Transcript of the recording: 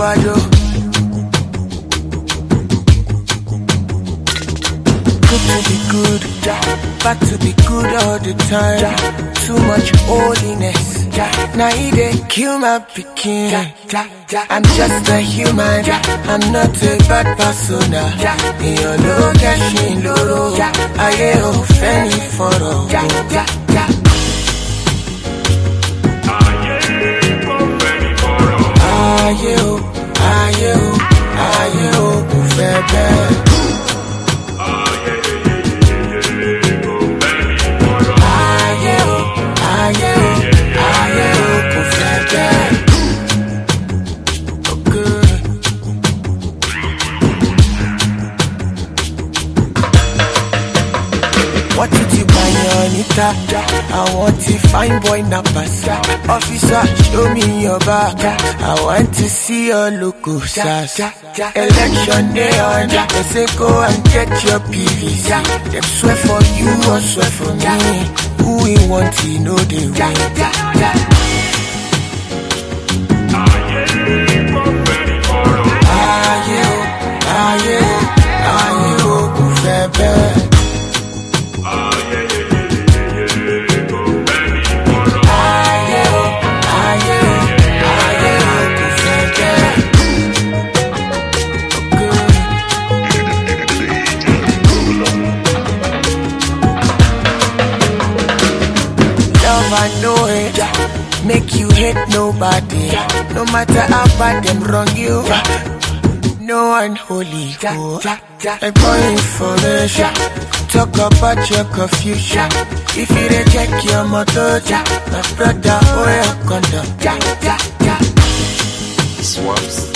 overdose. Good to be good, bad to be good all the time. Too much holiness, now he dey kill my pikin. I'm just a human, I'm not a bad person. Èèyàn ló kẹ́sìn lóró, ayé ò fẹ́ ní fọ̀rọ̀. Ayé ò, ayé ò, ayé ò kò fẹ́ bẹ́ẹ̀. What did you buy on it? I want to find boy nappers. Officer, show me your back. I want to see your local stars. Election day on, they say go and get your PVC. Them swear for you or swear for me. Who we want to know they win. I know it, make you hate nobody. No matter how bad them wrong you, no unholy. Like for information, talk about your confusion. If you dey check your motor, my brother, oh your conduct. Swaps.